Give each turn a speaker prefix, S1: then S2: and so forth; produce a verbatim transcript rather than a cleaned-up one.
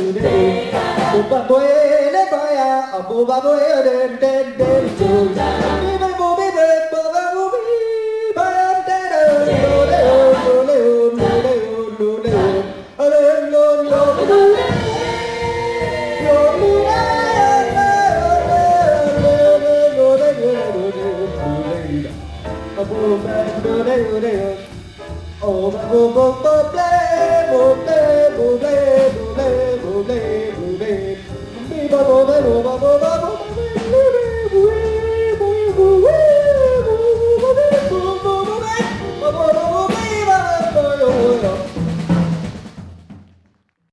S1: Bùa bơi lên bơi à, bùa bơi đến đến đến trường. Đi bay bùa bay về bùa bay bùa bay bay đến đến lô lê lô lê lô lê lô lê lô lê lô lô lô. Oh,